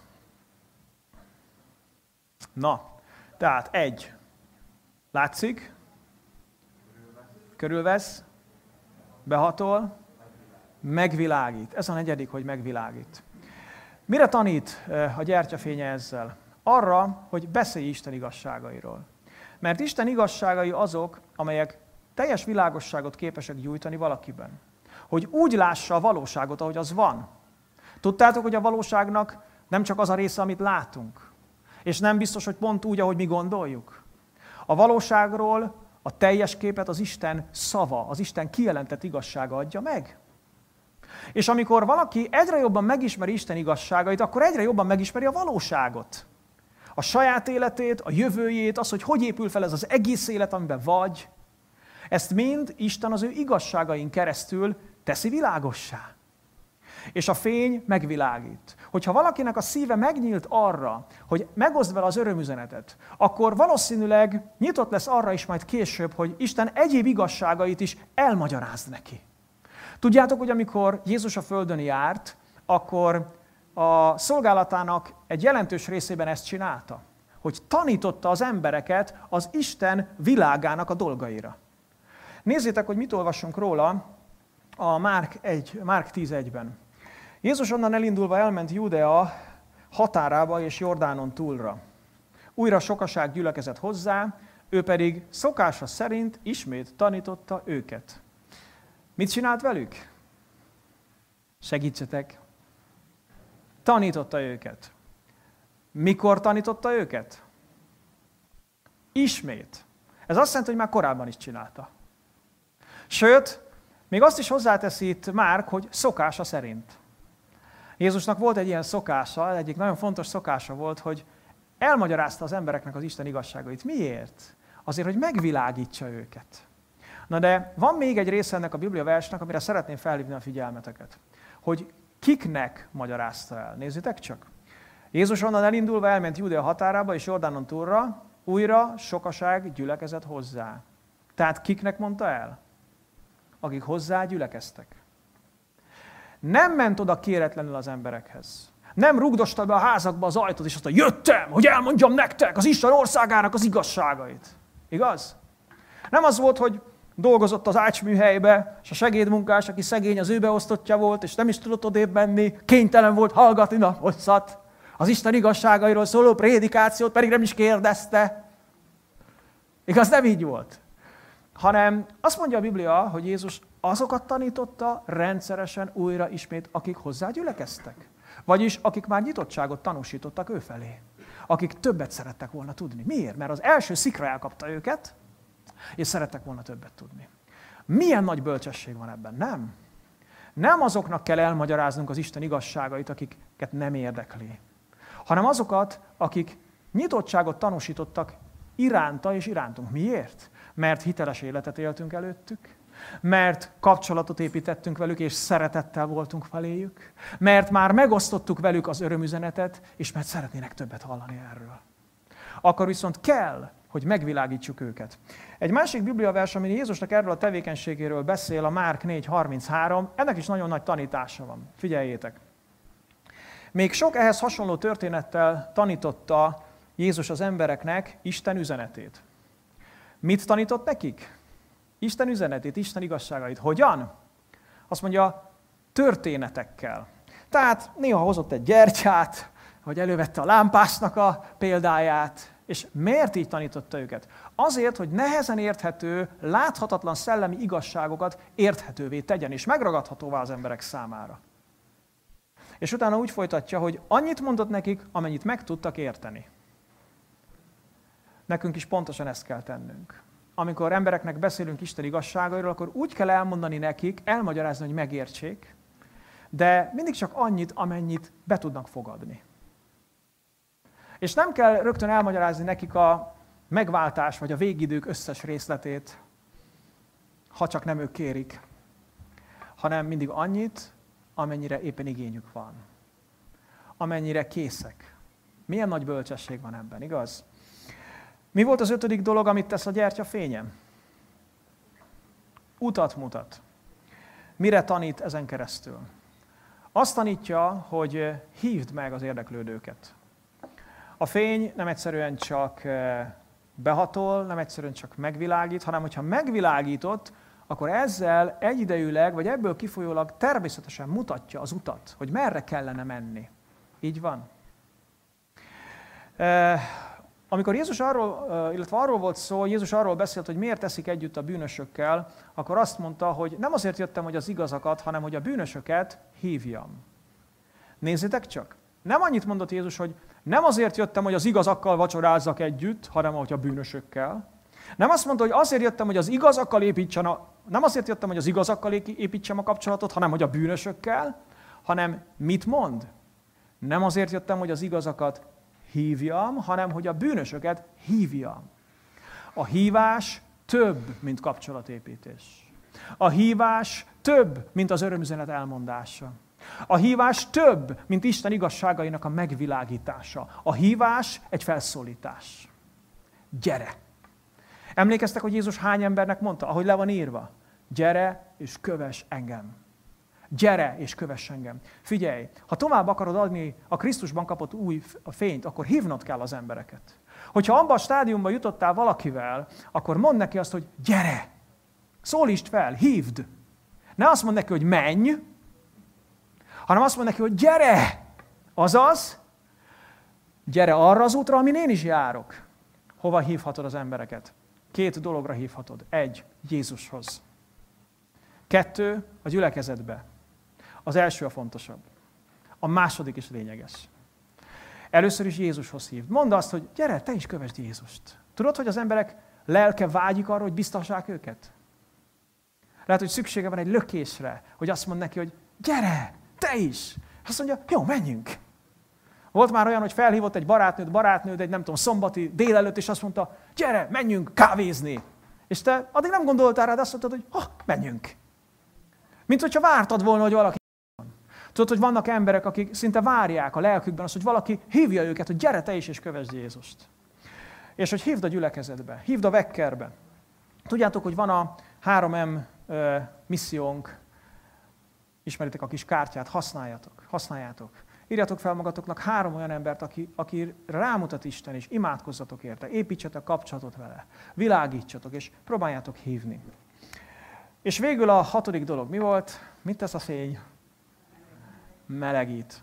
Na, tehát 1. Látszik? Körülvesz? Behatol? Megvilágít. Ez a negyedik, hogy megvilágít. Mire tanít a gyertyafénye ezzel? arra, hogy beszélj Isten igazságairól. Mert Isten igazságai azok, amelyek teljes világosságot képesek gyújtani valakiben. Hogy úgy lássa a valóságot, ahogy az van. Tudtátok, hogy a valóságnak nem csak az a része, amit látunk. És nem biztos, hogy pont úgy, ahogy mi gondoljuk. A valóságról a teljes képet az Isten szava, az Isten kijelentett igazsága adja meg. És amikor valaki egyre jobban megismeri Isten igazságait, akkor egyre jobban megismeri a valóságot. A saját életét, a jövőjét, az, hogy épül fel ez az egész élet, amiben vagy. Ezt mind Isten az ő igazságain keresztül teszi világossá. És a fény megvilágít. Hogyha valakinek a szíve megnyílt arra, hogy megozd vele az örömüzenetet, akkor valószínűleg nyitott lesz arra is majd később, hogy Isten egyéb igazságait is elmagyarázd neki. Tudjátok, hogy amikor Jézus a földön járt, akkor a szolgálatának egy jelentős részében ezt csinálta, hogy tanította az embereket az Isten világának a dolgaira. Nézzétek, hogy mit olvasunk róla a Márk 10:1-ben. Jézus onnan elindulva elment Judea határába és Jordánon túlra. Újra sokaság gyülekezett hozzá, ő pedig szokása szerint ismét tanította őket. Mit csinált velük? Segítsetek! Tanította őket. Mikor tanította őket? Ismét. Ez azt jelenti, hogy már korábban is csinálta. Sőt, még azt is hozzáteszi itt Márk, hogy szokása szerint. Jézusnak volt egy ilyen szokása, egyik nagyon fontos szokása volt, hogy elmagyarázta az embereknek az Isten igazságait. Miért? Azért, hogy megvilágítsa őket. Na de van még egy része ennek a Biblia versnek, amire szeretném felhívni a figyelmeteket. Hogy kiknek magyarázta el. Nézzétek csak. Jézus onnan elindulva elment Judea határába és Jordánon túlra, újra sokaság gyülekezett hozzá. Tehát kiknek mondta el? Akik hozzá gyülekeztek. Nem ment oda kéretlenül az emberekhez. Nem rugdosta be a házakba az ajtót, és azt mondta, jöttem, hogy elmondjam nektek az Isten országának az igazságait. Igaz? Nem az volt, hogy dolgozott az ácsműhelybe, és a segédmunkás, aki szegény, az ő beosztottja volt, és nem is tudott odébb menni, kénytelen volt hallgatni naposszat. Az Isten igazságairól szóló prédikációt pedig nem is kérdezte. Igaz, nem így volt. Hanem azt mondja a Biblia, hogy Jézus azokat tanította rendszeresen újra ismét, akik hozzá gyülekeztek. Vagyis akik már nyitottságot tanúsítottak ő felé. Akik többet szerettek volna tudni. Miért? Mert az első szikra elkapta őket, és szerettek volna többet tudni. Milyen nagy bölcsesség van ebben, nem? Nem azoknak kell elmagyaráznunk az Isten igazságait, akiket nem érdekli, hanem azokat, akik nyitottságot tanúsítottak iránta és irántunk. Miért? Mert hiteles életet éltünk előttük, mert kapcsolatot építettünk velük, és szeretettel voltunk feléjük, mert már megosztottuk velük az örömüzenetet, és mert szeretnének többet hallani erről. Akkor viszont kell, hogy megvilágítsuk őket. Egy másik bibliavers, ami Jézusnak erről a tevékenységéről beszél, a Márk 4:33, ennek is nagyon nagy tanítása van. Figyeljétek! Még sok ehhez hasonló történettel tanította Jézus az embereknek Isten üzenetét. Mit tanított nekik? Isten üzenetét, Isten igazságait. Hogyan? Azt mondja, történetekkel. Tehát néha hozott egy gyertyát, vagy elővette a lámpásnak a példáját, és miért így tanította őket? Azért, hogy nehezen érthető, láthatatlan szellemi igazságokat érthetővé tegyen, és megragadhatóvá az emberek számára. És utána úgy folytatja, hogy annyit mondott nekik, amennyit meg tudtak érteni. Nekünk is pontosan ezt kell tennünk. Amikor embereknek beszélünk Isten igazságairól, akkor úgy kell elmondani nekik, elmagyarázni, hogy megértsék, de mindig csak annyit, amennyit be tudnak fogadni. És nem kell rögtön elmagyarázni nekik a megváltás vagy a végidők összes részletét, ha csak nem ők kérik, hanem mindig annyit, amennyire éppen igényük van. Amennyire készek. Milyen nagy bölcsesség van ebben, igaz? Mi volt az 5. dolog, amit tesz a gyertya fénye? Utat mutat. Mire tanít ezen keresztül? Azt tanítja, hogy hívd meg az érdeklődőket. A fény nem egyszerűen csak behatol, nem egyszerűen csak megvilágít, hanem hogyha megvilágított, akkor ezzel egyidejűleg, vagy ebből kifolyólag természetesen mutatja az utat, hogy merre kellene menni. Így van? Amikor Jézus arról volt szó, Jézus arról beszélt, hogy miért eszik együtt a bűnösökkel, akkor azt mondta, hogy nem azért jöttem, hogy az igazakat, hanem hogy a bűnösöket hívjam. Nézzétek csak! Nem annyit mondott Jézus, hogy nem azért jöttem, hogy az igazakkal vacsorázzak együtt, hanem hogy a bűnösökkel. Nem azt mondta, hogy azért jöttem, hogy az igazakkal építsem a kapcsolatot, hanem hogy a bűnösökkel, hanem mit mond? Nem azért jöttem, hogy az igazakat hívjam, hanem hogy a bűnösöket hívjam. A hívás több, mint kapcsolatépítés. A hívás több, mint az örömüzenet elmondása. A hívás több, mint Isten igazságainak a megvilágítása. A hívás egy felszólítás. Gyere! Emlékeztek, hogy Jézus hány embernek mondta, ahogy le van írva? Gyere és kövess engem. Gyere és kövess engem. Figyelj, ha tovább akarod adni a Krisztusban kapott új fényt, akkor hívnod kell az embereket. Hogyha abban a stádiumban jutottál valakivel, akkor mondd neki azt, hogy gyere! Szólítsd fel, hívd! Ne azt mondd neki, hogy menj, hanem azt mondd neki, hogy gyere! Azaz, gyere arra az útra, amin én is járok. Hova hívhatod az embereket? 2 dologra hívhatod. 1. Jézushoz. 2. A gyülekezetbe. Az első a fontosabb. A második is lényeges. Először is Jézushoz hívd. Mondd azt, hogy gyere, te is kövesd Jézust. Tudod, hogy az emberek lelke vágyik arra, hogy biztassák őket? Lehet, hogy szüksége van egy lökésre, hogy azt mond neki, hogy gyere, te is. Azt mondja, jó, menjünk. Volt már olyan, hogy felhívott egy barátnőd egy nem tudom, szombati délelőtt, és azt mondta, gyere, menjünk kávézni. És te addig nem gondoltál rá, de azt mondtad, hogy menjünk. Mint hogyha vártad volna, hogy valaki van. Tudod, hogy vannak emberek, akik szinte várják a lelkükben azt, hogy valaki hívja őket, hogy gyere te is és kövesd Jézust. És hogy hívd a gyülekezetbe, hívd a vekkerbe. Tudjátok, hogy van a 3M missziónk, ismeritek a kis kártyát, használjátok. Írjatok fel magatoknak 3 olyan embert, aki rámutat Isten, és imádkozzatok érte, építsetek kapcsolatot vele, világítsatok, és próbáljátok hívni. És végül a 6. dolog mi volt? Mit tesz a fény? Melegít.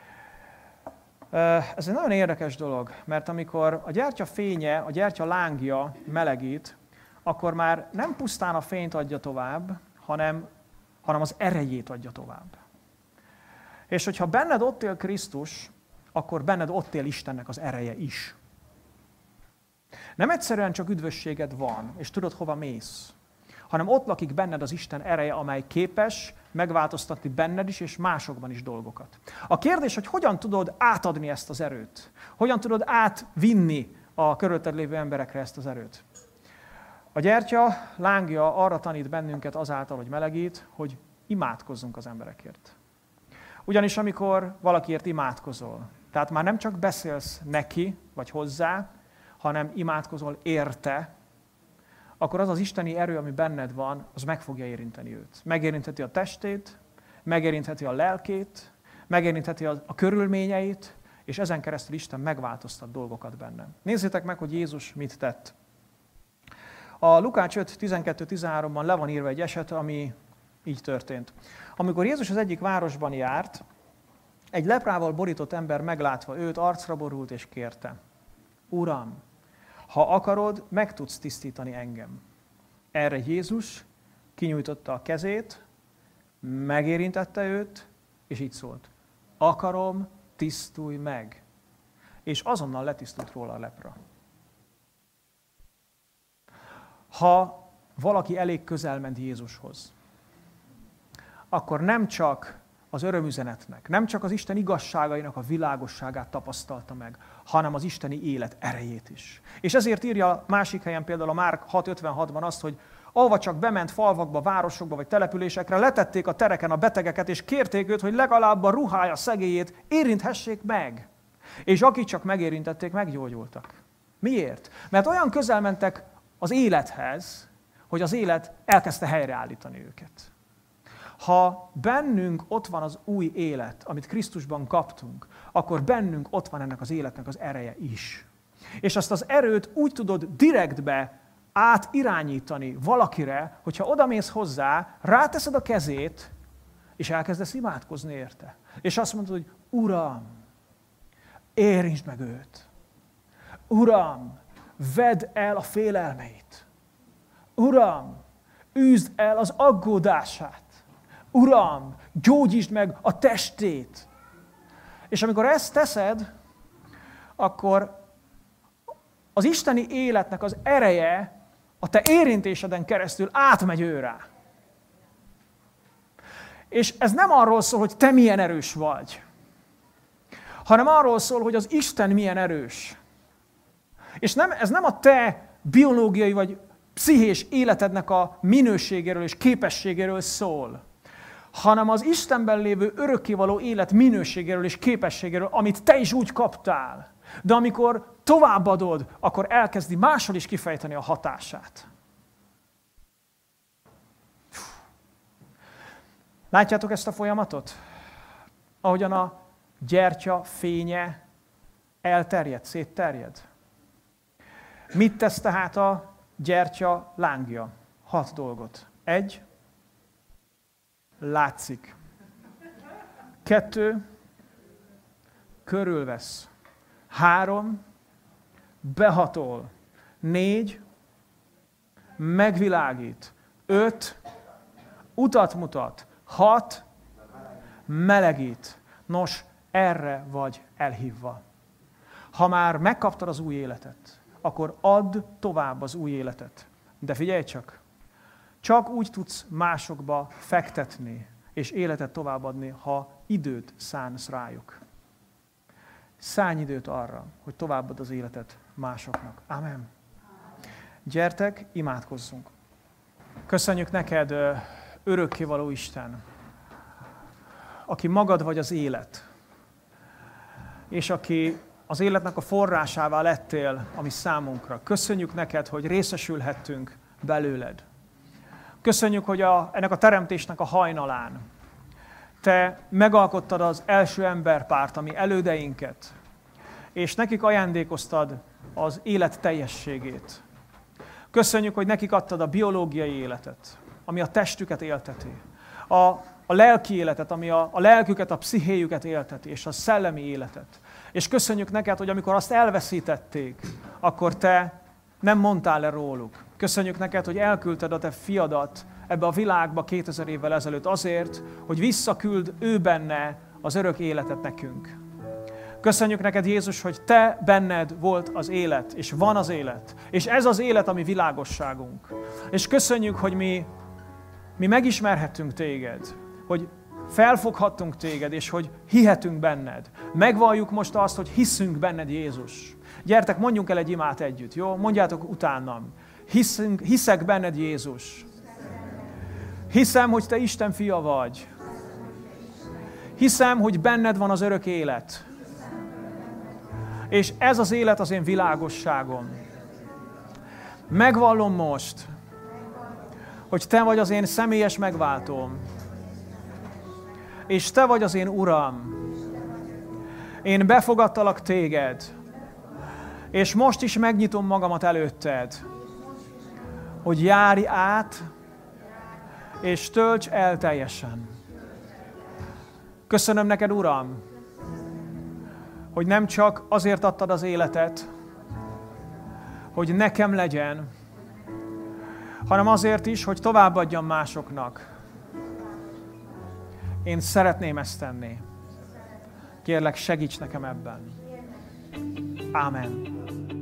Ez egy nagyon érdekes dolog, mert amikor a gyertya fénye, a gyertya lángja melegít, akkor már nem pusztán a fényt adja tovább, hanem az erejét adja tovább. És hogyha benned ott él Krisztus, akkor benned ott él Istennek az ereje is. Nem egyszerűen csak üdvösséged van, és tudod, hova mész, hanem ott lakik benned az Isten ereje, amely képes megváltoztatni benned is, és másokban is dolgokat. A kérdés, hogy hogyan tudod átadni ezt az erőt? Hogyan tudod átvinni a körülötted lévő emberekre ezt az erőt? A gyertya lángja arra tanít bennünket azáltal, hogy melegít, hogy imádkozzunk az emberekért. Ugyanis amikor valakiért imádkozol, tehát már nem csak beszélsz neki, vagy hozzá, hanem imádkozol érte, akkor az az isteni erő, ami benned van, az meg fogja érinteni őt. Megérintheti a testét, megérintheti a lelkét, megérintheti a körülményeit, és ezen keresztül Isten megváltoztat dolgokat bennem. Nézzétek meg, hogy Jézus mit tett. A Lukács 5.12-13-ban le van írva egy eset, ami így történt. Amikor Jézus az egyik városban járt, egy leprával borított ember meglátva őt, arcra borult és kérte: Uram, ha akarod, meg tudsz tisztítani engem. Erre Jézus kinyújtotta a kezét, megérintette őt, és így szólt: akarom, tisztulj meg. És azonnal letisztult róla a lepra. Ha valaki elég közel ment Jézushoz, akkor nem csak az örömüzenetnek, nem csak az Isten igazságainak a világosságát tapasztalta meg, hanem az isteni élet erejét is. És ezért írja másik helyen például a Márk 6.56-ban azt, hogy ahova csak bement falvakba, városokba vagy településekre, letették a tereken a betegeket, és kérték őt, hogy legalább a ruhája szegélyét érinthessék meg. És akik csak megérintették, meggyógyultak. Miért? Mert olyan közel mentek az élethez, hogy az élet elkezdte helyreállítani őket. Ha bennünk ott van az új élet, amit Krisztusban kaptunk, akkor bennünk ott van ennek az életnek az ereje is. És azt az erőt úgy tudod direktbe átirányítani valakire, hogyha odamész hozzá, ráteszed a kezét, és elkezdesz imádkozni érte. És azt mondod, hogy Uram, érintsd meg őt. Uram, vedd el a félelmeit. Uram, űzd el az aggódását. Uram, gyógyítsd meg a testét. És amikor ezt teszed, akkor az isteni életnek az ereje a te érintéseden keresztül átmegy őrá. És ez nem arról szól, hogy te milyen erős vagy, hanem arról szól, hogy az Isten milyen erős. És ez nem a te biológiai vagy pszichés életednek a minőségéről és képességéről szól, hanem az Istenben lévő örökkévaló élet minőségéről és képességéről, amit te is úgy kaptál. De amikor továbbadod, akkor elkezdi máshol is kifejteni a hatását. Látjátok ezt a folyamatot? Ahogyan a gyertya fénye elterjed, szétterjed. Mit tesz tehát a gyertya lángja? 6 dolgot. 1. Látszik. 2. Körülvesz. 3. Behatol. 4. Megvilágít. 5. Utat mutat. 6. Melegít. Nos, erre vagy elhívva. Ha már megkaptad az új életet, akkor add tovább az új életet. De figyelj csak! Csak úgy tudsz másokba fektetni és életet továbbadni, ha időt szánsz rájuk. Szánj időt arra, hogy továbbad az életet másoknak. Amen. Gyertek, imádkozzunk. Köszönjük neked, örökkévaló Isten, aki magad vagy az élet, és aki az életnek a forrásává lettél, ami számunkra. Köszönjük neked, hogy részesülhettünk belőled. Köszönjük, hogy ennek a teremtésnek a hajnalán te megalkottad az első emberpárt, ami elődeinket, és nekik ajándékoztad az élet teljességét. Köszönjük, hogy nekik adtad a biológiai életet, ami a testüket élteti, a lelki életet, ami a lelküket, a pszichéjüket élteti, és a szellemi életet. És köszönjük neked, hogy amikor azt elveszítették, akkor te nem mondtál le róluk. Köszönjük neked, hogy elküldted a te fiadat ebbe a világba 2000 évvel ezelőtt azért, hogy visszaküld ő benne az örök életet nekünk. Köszönjük neked, Jézus, hogy te benned volt az élet, és van az élet. És ez az élet, ami világosságunk. És köszönjük, hogy mi megismerhettünk téged, hogy felfoghattunk téged, és hogy hihetünk benned. Megvalljuk most azt, hogy hiszünk benned, Jézus. Gyertek, mondjunk el egy imát együtt, jó? Mondjátok utánam. Hiszek benned, Jézus. Hiszem, hogy te Isten fia vagy. Hiszem, hogy benned van az örök élet. És ez az élet az én világosságom. Megvallom most, hogy te vagy az én személyes megváltóm. És te vagy az én Uram. Én befogadtalak téged. És most is megnyitom magamat előtted, hogy járj át, és tölts el teljesen. Köszönöm neked, Uram, hogy nem csak azért adtad az életet, hogy nekem legyen, hanem azért is, hogy továbbadjam másoknak. Én szeretném ezt tenni. Kérlek, segíts nekem ebben. Ámen.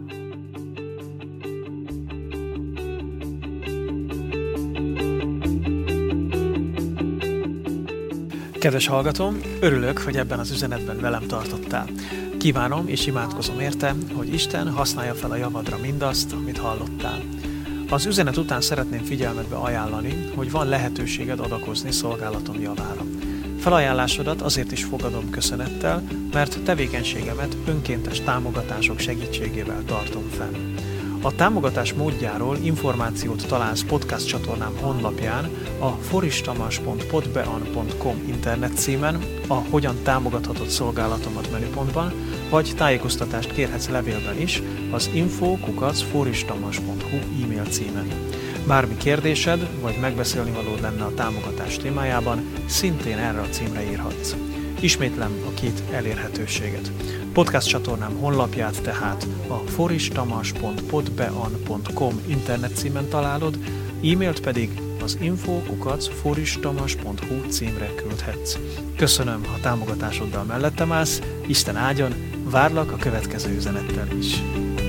Kedves hallgatóm, örülök, hogy ebben az üzenetben velem tartottál. Kívánom és imádkozom érte, hogy Isten használja fel a javadra mindazt, amit hallottál. Az üzenet után szeretném figyelmetbe ajánlani, hogy van lehetőséged adakozni szolgálatom javára. Felajánlásodat azért is fogadom köszönettel, mert tevékenységemet önkéntes támogatások segítségével tartom fenn. A támogatás módjáról információt találsz podcast csatornám honlapján, a foristamas.podbean.com internet címen, a Hogyan támogathatod szolgálatomat menüpontban, vagy tájékoztatást kérhetsz levélben is az info@foristamas.hu e-mail címen. Bármi kérdésed, vagy megbeszélni valód lenne a támogatás témájában, szintén erre a címre írhatsz. Ismétlem a 2 elérhetőséget. Podcast csatornám honlapját tehát a foristamas.podbean.com internetcímen találod, e-mailt pedig az info@foristamas.hu címre küldhetsz. Köszönöm, ha támogatásoddal mellettem állsz, Isten áldjon, várlak a következő üzenettel is.